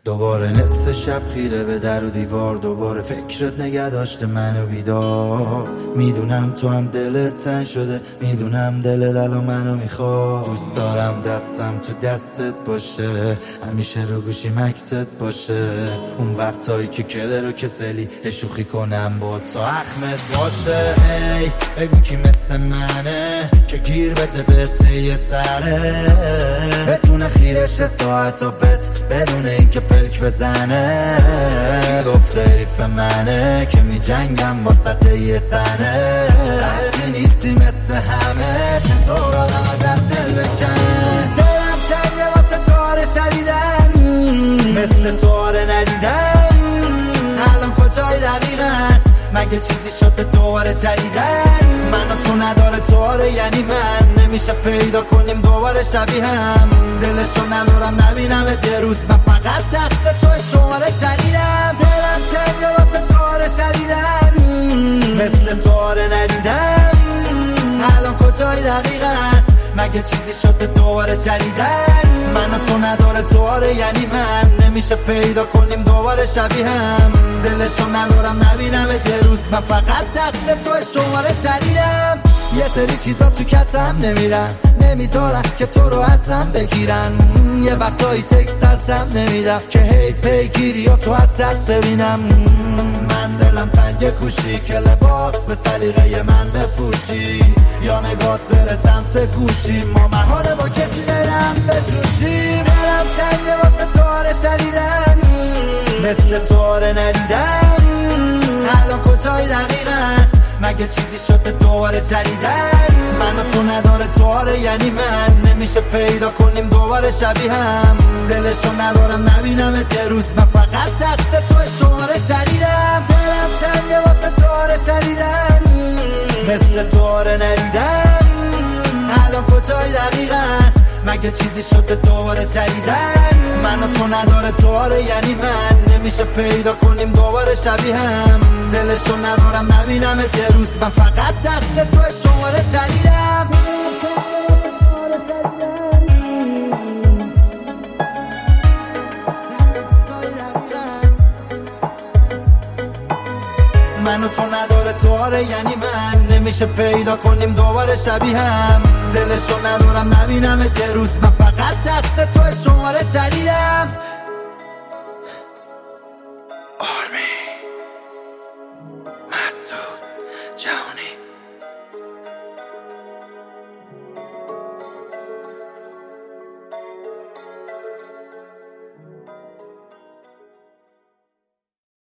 دوباره نصف شب خیره به در و دیوار، دوباره فکرت نگه داشته منو بیدار. میدونم تو هم دلت تنگ شده، میدونم دلت الان منو میخواد. دوست دارم دستم تو دستت باشه، همیشه رو گوشی مکست باشه. اون وقتایی که کدر و کسلی شوخی کنم با تا اخمت باشه. هی بگو کی مثل منه که گیر بده به ته سره، بتونه خیرش ساعت و بت بدون این که پلک بزنه. کی گفته حریف منه که می جنگم واسط یه تنه. وقتی نیستی مثل همه چطور آدم ازت دل بکنه. دلم تنگه واسه تاره شدیدن، مثل تاره ندیدن. الان کجای دقیقا؟ مگه چیزی شده دوباره جدیدن؟ من و تو نداره تواره یعنی من نمیشه پیدا کنیم دوباره شبیه هم. دلشو ندارم نبینم یه روز، من فقط دست توی شماره جدیدم. دلم تنگه واسه تواره شدیدن، مثل تواره ندیدن. الان کجای دقیقا؟ مگه چیزی شده دوباره جدیدن؟ من و تو نداره تواره یعنی من نمیشه پیدا کنیم دوباره شبیه هم. دلشو ندارم نبینم یه روز، من فقط دست توی شماره جدیدم. یه سری چیزا تو کتم نمیرن، نمیذارن که تو رو ازم بگیرن. یه وقتایی تکس ازم نمیدم که هی پیگیری یا تو ازت ببینم. من دلم تنگ کوشی که لباس به سلیقه من بپوشی، یا نگات بره سمت گوشی ما محاله با کسی برم بجوشیم. دلم تنگ واسه تواره شدیدن، مثل تواره ندیدن. الان کجای دقیقا؟ مگه چیزی شده دوباره جدیدن؟ من و تو نداره تواره یعنی من نمیشه پیدا کنیم دوباره شبیه هم. دلشو ندارم نبینم یه روز، من فقط دست توی شماره جدیدم. دلم تنگه واسه تواره شدیدن، مثل تواره ندیدن. الان کجای دقیقا؟ مگه چیزی شده دوباره جدیدن؟ من و تو نداره تواره یعنی من نمیشه پیدا کنیم دوباره شبیه هم. دلشو ندارم نبینم یه روز، من فقط دست توی شماره جدیدم. من و تو نداره تواره یعنی من نمیشه پیدا کنیم دوباره شبیه هم. دلشو ندارم نبینم یه روز، من فقط دست توی شماره جدیدم. آرمی مسعود جهانی.